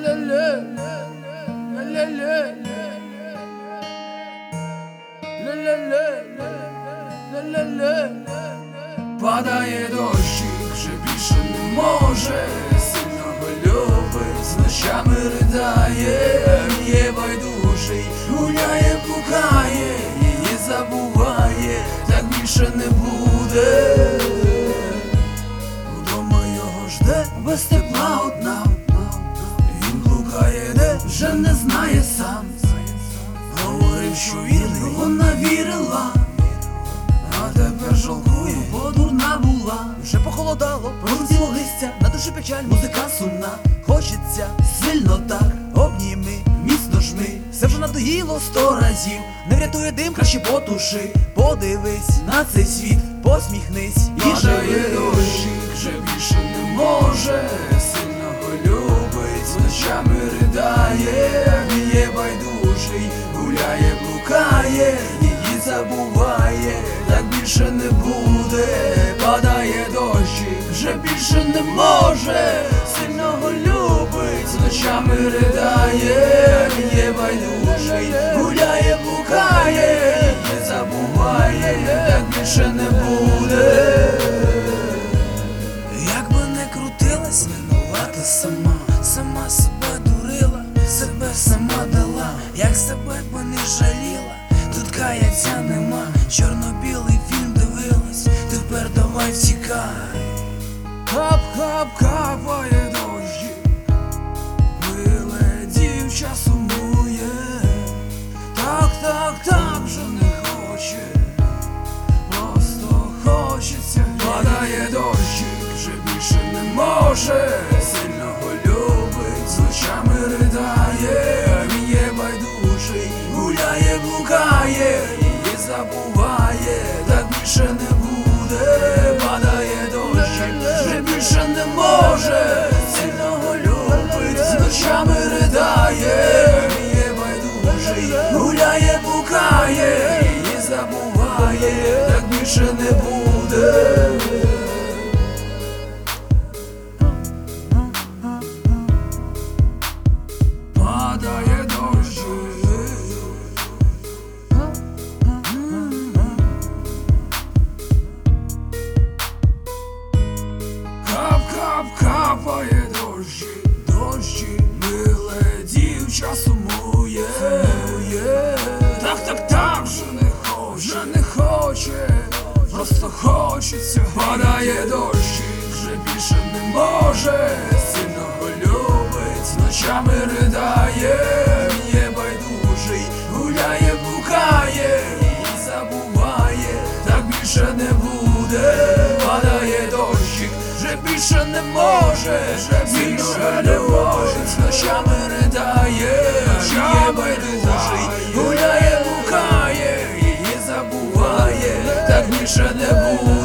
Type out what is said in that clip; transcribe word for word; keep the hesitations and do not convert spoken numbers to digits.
Падає дощик, вже більше не може, сильно го любить, з ночами ридає, є байдужий, гуляє, блукає, її забуває, так більше не буде. Вдома його жде, без тепла одна, він блукає, де вже не знає сам. Говорив, що вірний, вона вірила, а тепер жалкує, бо дурна була. Вже похолодало, пролетіло листя, на душі печаль, музика сумна. Хочеться сильно так, обніми, міцно жми. Все вже надоїло сто разів, не врятує дим, краще потуши. Подивись на цей світ, посміхнись і живи. Дощик, вже більше не може, сильно го любить, з ночами ридає, є байдужий, гуляє, блукає, її забуває, так більше не буде. Падає дощик, вже більше не може, сильно го любить, з ночами ридає, є байдужий, гуляє, блукає, її забуває, так більше не буде. Як би не крутилась, винувата сама, сама себе дурила, себе сама дала, як себе би не жаліла, тут каяття нема. Чорно-білий фільм дивилась, тепер давай втікай. Хап-хап, капає дощик, миле дівча сумує, так, так, так вже не хоче, просто хочеться. Падає дощик, вже більше не може, сильно го любить, з ночами ридає, є байдужий, гуляє, блукає, її забуває, так більше не буде. Падає дощик, вже більше не може, сильно го любить, з ночами ридає, є байдужий, гуляє, блукає, її забуває, так більше не буде. Падає дощик, кап-кап, капає дощик, дощик, миле дівча сумує, так, так, так вже не хоче, не хоче, просто хочеться. Падає дощик, вже більше не може, сильно го любить, з ночами ридає, є байдужий, гуляє, блукає, її забуває, так більше не буде. Падає дощик, вже більше не може, вже більше не може, з ночами ридає, є байдужий, гуляє, блукає, її забуває, так більше не буде.